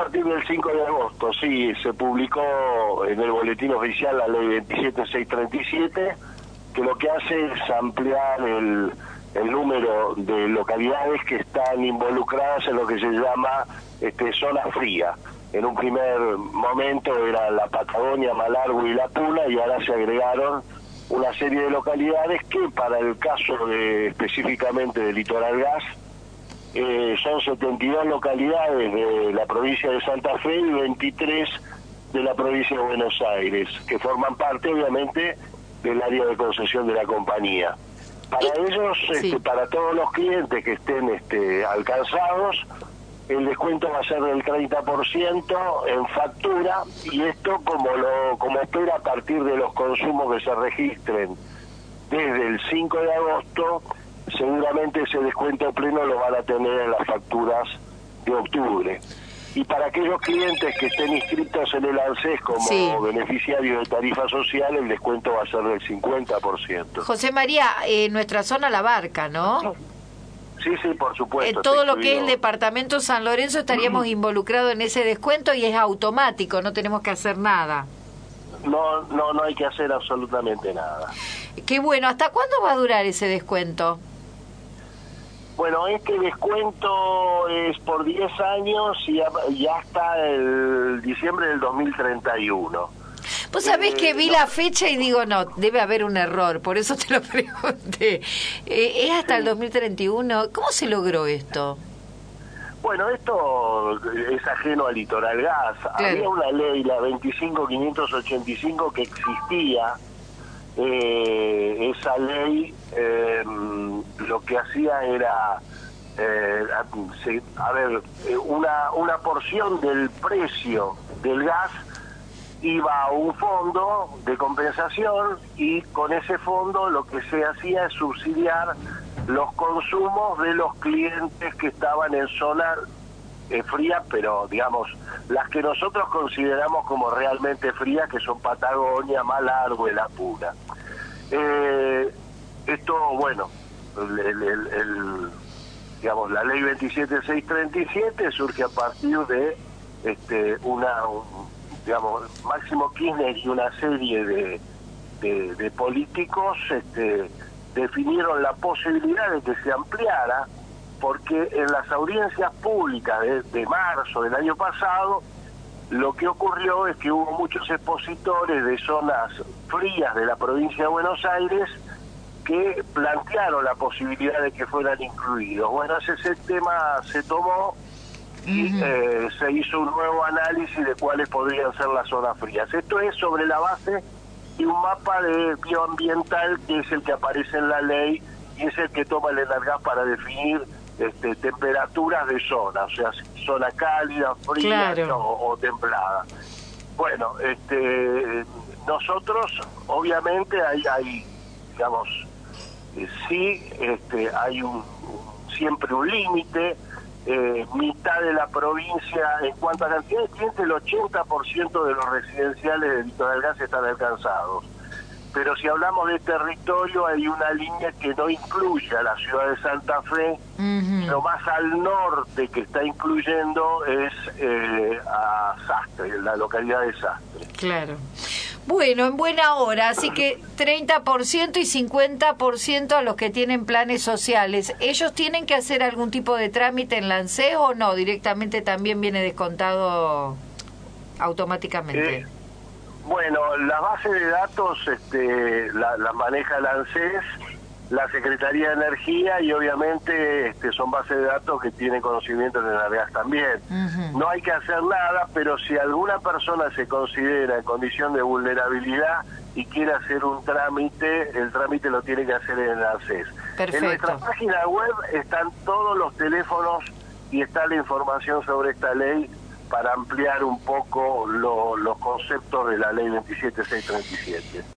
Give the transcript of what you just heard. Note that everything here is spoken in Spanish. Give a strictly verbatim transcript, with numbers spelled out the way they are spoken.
partir del cinco de agosto, sí, se publicó en el boletín oficial la ley veintisiete mil seiscientos treinta y siete, que lo que hace es ampliar el, el número de localidades que están involucradas en lo que se llama este, zona fría. En un primer momento era la Patagonia, Malargüe y La Puna, y ahora se agregaron una serie de localidades que para el caso de, específicamente de Litoral Gas, eh, son setenta y dos localidades de la provincia de Santa Fe y veintitrés de la provincia de Buenos Aires, que forman parte obviamente del área de concesión de la compañía. Para ellos, sí. este, para todos los clientes que estén este, alcanzados, el descuento va a ser del treinta por ciento en factura, y esto como lo como espera a partir de los consumos que se registren desde el cinco de agosto, seguramente ese descuento pleno lo van a tener en las facturas de octubre. Y para aquellos clientes que estén inscritos en el ANSES como sí. beneficiarios de tarifa social, el descuento va a ser del cincuenta por ciento. José María, eh, nuestra zona La Barca, ¿no? Sí, sí, por supuesto. Eh, todo lo que es el departamento San Lorenzo estaríamos involucrados en ese descuento y es automático, no tenemos que hacer nada. No, no, no hay que hacer absolutamente nada. Qué bueno. ¿Hasta cuándo va a durar ese descuento? Bueno, este descuento es por diez años y ya hasta el diciembre del dos mil treinta y uno. Vos sabés eh, que vi no. la fecha y digo, no, debe haber un error, por eso te lo pregunté. Eh, ¿Es hasta el dos mil treinta y uno? ¿Cómo se logró esto? Bueno, esto es ajeno al Litoral Gas. Claro. Había una ley, la veinticinco mil quinientos ochenta y cinco, que existía. Eh, esa ley eh, lo que hacía era, eh, a, se, a ver, una, una porción del precio del gas iba a un fondo de compensación, y con ese fondo lo que se hacía es subsidiar los consumos de los clientes que estaban en zona eh, fría, pero digamos, las que nosotros consideramos como realmente frías, que son Patagonia, Malargüe, La Puna. Eh, esto, bueno, el, el, el, el, digamos, la ley veintisiete mil seiscientos treinta y siete surge a partir de este, una... Un, digamos, Máximo Kirchner y una serie de, de, de políticos este, definieron la posibilidad de que se ampliara, porque en las audiencias públicas de, de marzo del año pasado, lo que ocurrió es que hubo muchos expositores de zonas frías de la provincia de Buenos Aires que plantearon la posibilidad de que fueran incluidos. Bueno, ese tema se tomó y eh, se hizo un nuevo análisis de cuáles podrían ser las zonas frías. Esto es sobre la base de un mapa de bioambiental que es el que aparece en la ley y es el que toma el ENARGAS para definir este, temperaturas de zona, o sea, zona cálida, fría, claro. o, o templada. Bueno, este, nosotros obviamente hay, hay digamos, eh, sí, este, hay un, un siempre un límite. Eh, mitad de la provincia, en cuanto a cantidad de clientes, el ochenta por ciento de los residenciales de Litoral Gas están alcanzados. Pero si hablamos de territorio, hay una línea que no incluye a la ciudad de Santa Fe, uh-huh. Lo más al norte que está incluyendo es eh, a Sastre, la localidad de Sastre. Claro. Bueno, en buena hora, así que treinta por ciento y cincuenta por ciento a los que tienen planes sociales. ¿Ellos tienen que hacer algún tipo de trámite en la ANSES o no? ¿Directamente también viene descontado automáticamente? Eh, bueno, la base de datos este, la, la maneja la ANSES, la Secretaría de Energía, y obviamente este, son bases de datos que tienen conocimiento en el ENARGAS también. Uh-huh. No hay que hacer nada, pero si alguna persona se considera en condición de vulnerabilidad y quiere hacer un trámite, el trámite lo tiene que hacer en el ANSES. Perfecto. En nuestra página web están todos los teléfonos y está la información sobre esta ley para ampliar un poco lo, los conceptos de la ley veintisiete mil seiscientos treinta y siete.